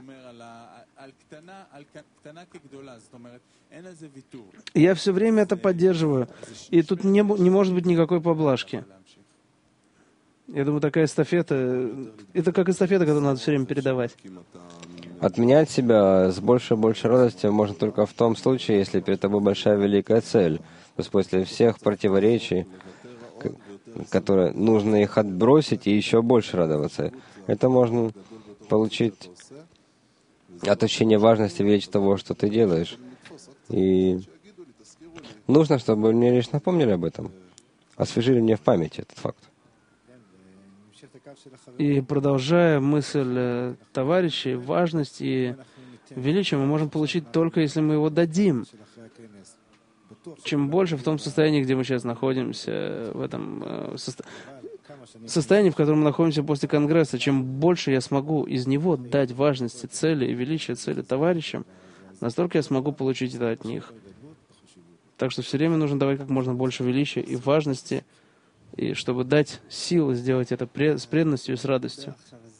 Я все время это поддерживаю. И тут не, не может быть никакой поблажки. Я думаю, такая эстафета, это как эстафета, которую надо все время передавать. Отменять себя с большей и большей радостью можно только в том случае, если перед тобой большая великая цель. То есть после всех противоречий, которые нужно их отбросить и еще больше радоваться. Это можно получить от ощущения важности вещи того, что ты делаешь. И нужно, чтобы мне лишь напомнили об этом, освежили мне в памяти этот факт. И продолжая мысль товарищей, важность и величие мы можем получить только если мы его дадим. Чем больше в том состоянии, где мы сейчас находимся, в этом состо... состоянии, в котором мы находимся после Конгресса, чем больше я смогу из него дать важности, цели и величия цели товарищам, настолько я смогу получить это от них. Так что все время нужно давать как можно больше величия и важности, и чтобы дать силы сделать это с преданностью и с радостью.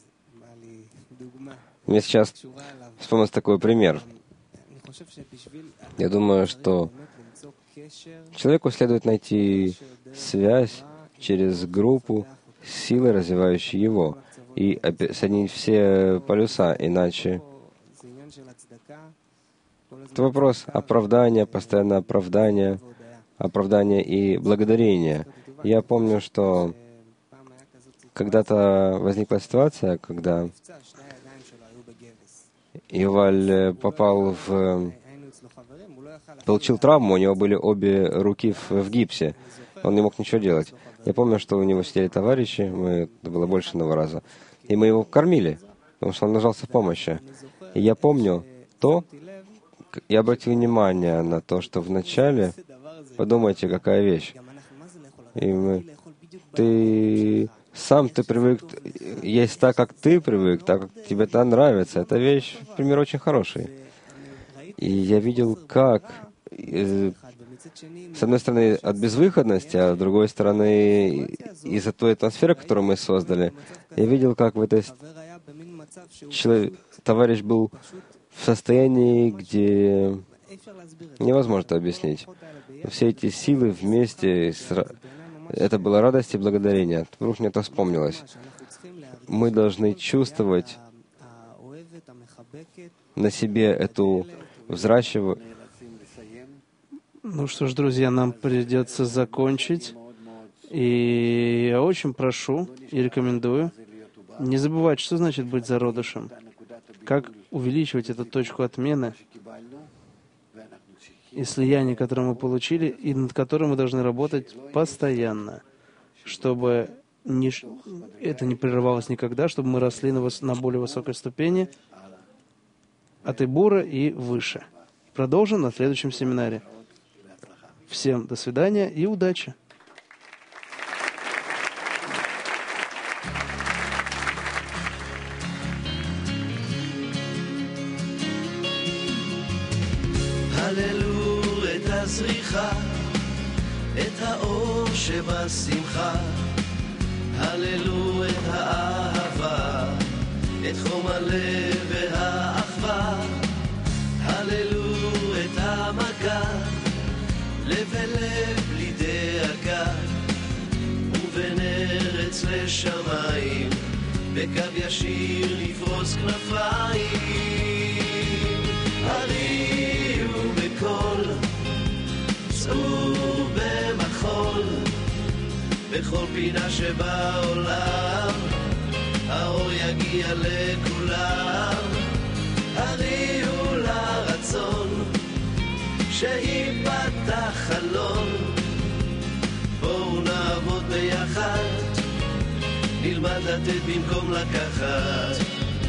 Мне сейчас вспомнился такой пример. Я думаю, что человеку следует найти связь через группу силы, развивающей его, и соединить все полюса, иначе это вопрос оправдания, постоянное оправдание, оправдание и благодарение. Я помню, что когда-то возникла ситуация, когда Юваль попал в... получил травму, у него были обе руки в, в гипсе. Он не мог ничего делать. Я помню, что у него сидели товарищи, мы, это было больше одного раза, и мы его кормили, потому что он нуждался в помощи. И я помню то, я обратил внимание на то, что вначале, подумайте, какая вещь. И мы, ты сам ты привык есть так, как ты привык, так, как тебе это нравится. Эта вещь, пример, очень хороший. И я видел, как, с одной стороны, от безвыходности, а с другой стороны, из-за той атмосферы, которую мы создали, я видел, как в этой человек, товарищ был в состоянии, где невозможно это объяснить. Все эти силы вместе, это была радость и благодарение. Вдруг мне это вспомнилось. Мы должны чувствовать на себе эту взращиваю. Ну что ж, друзья, нам придется закончить. И я очень прошу и рекомендую не забывать, что значит быть зародышем, как увеличивать эту точку отмены и слияния, которое мы получили, и над которым мы должны работать постоянно, чтобы не, это не прерывалось никогда, чтобы мы росли на, выс, на более высокой ступени от Ибура и выше. Продолжим на следующем семинаре. Всем до свидания и удачи! הללו את הזריחה, את האור שבשמחה, הללו את האהבה, את חום הלב והאחווה, הללו את המגע, לב אל לב בלי דאגה, ובין ארץ לשמיים, בקו ישיר לפרוס כנפיים. הריעו בקול, צאו במחול, בכל פינה שבעולם, האור יגיע לכולם. הריעו לרצון, שיפתח חלון, בואו נעבוד ביחד, נלמד לתת במקום לקחת.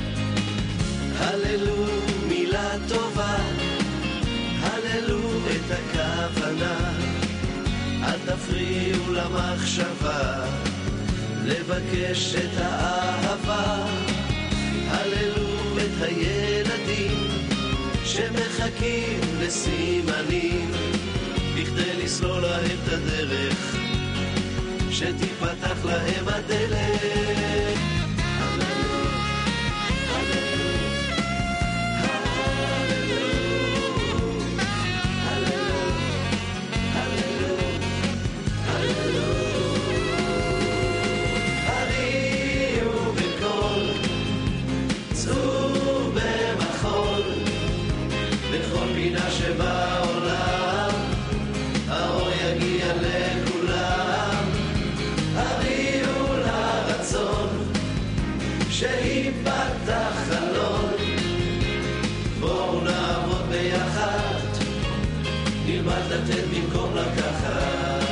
הללו מילה טובה, הללו את הכוונה, אל תפריעו למחשבה, לבקש את האהבה. הללו את הילדים שמחכים לסימנים, בכדי לסלול להם את הדרך, שתיפתח להם הדלת. שבעולם האור יגיע לכולם. הריעו לרצון שיפתח חלון, בואו נעבוד ביחד, נלמד לתת במקום לקחת.